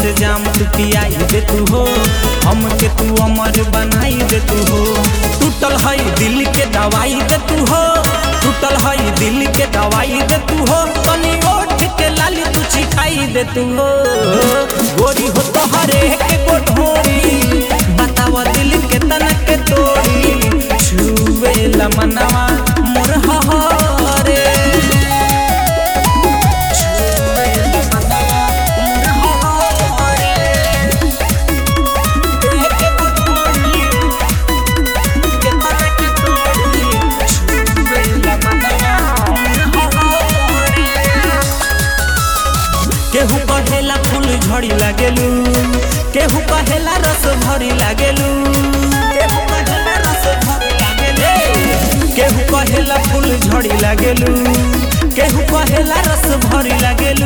से जाम तू पियाई दे तू हो, हमके तू अमर बनाई दे तू हो। टूटल है दिल के दवाई दे तू हो, टूटल है दिल के दवाई दे तू हो। तनी ओठ के लाली तू चिखाई दे तू हो, गोरी हो तो हरे के कोठोरी, बतावा दिल के तनक के तोड़ी, छुए लमनवा मोर हरे। केहू कहेला फूल झड़ी लागेलू, केहू कहेला रस भरी लागेलू, केहू कहेला फूल झड़ी लागेलू, केहू कहेला रस भरी लागेलू।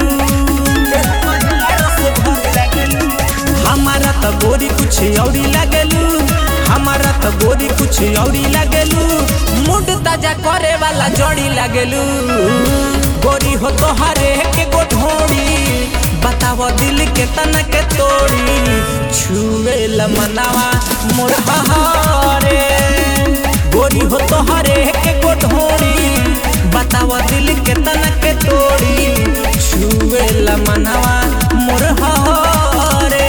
हमारा तो गोरी कुछ औरी लागेलू, हमारा तो गोरी कुछ औरी लागेलू, मूड ताजा करे वाला जड़ी लागेलू। गोरी हो तो हरे के गोठोड़ी, बताओ दिल के तना के तोड़ी, छुए लमनवा मोर हरे। गोरी हो तो हरे के गोठोड़ी, बताओ दिल के तना के तोड़ी, छुए लमनवा मोर हरे।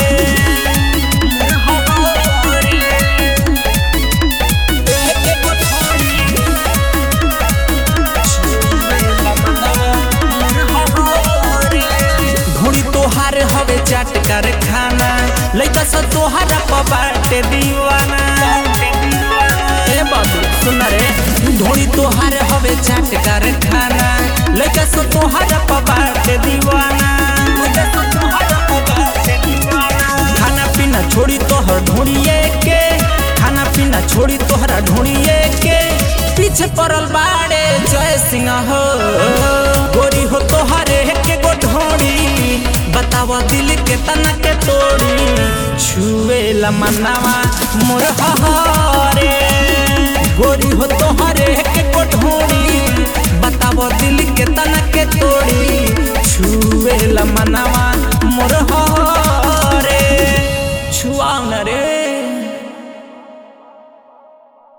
तोहार हवे चाट कारखाना, लइका सब तोहारा बाटे दीवाना। ए बाबू सुन रे, ढोड़ी तोहार हवे चाट कारखाना, लइका सब तोहारा बाटे दीवाना। खाना पीना छोड़ी तोहर ढोड़िए के, खाना पीना छोड़ी तोहरा ढोड़िए के, पीछे पड़ल बाड़े जय सिंह हो। गोरी हो तोहरे के गोठोड़ी, बतावा दिल के तना के तोड़ी, छुए लमनवा मोर हरे। गोरी हो तोहरे के गोठोड़ी, बतावा दिल के तना के तोड़ी,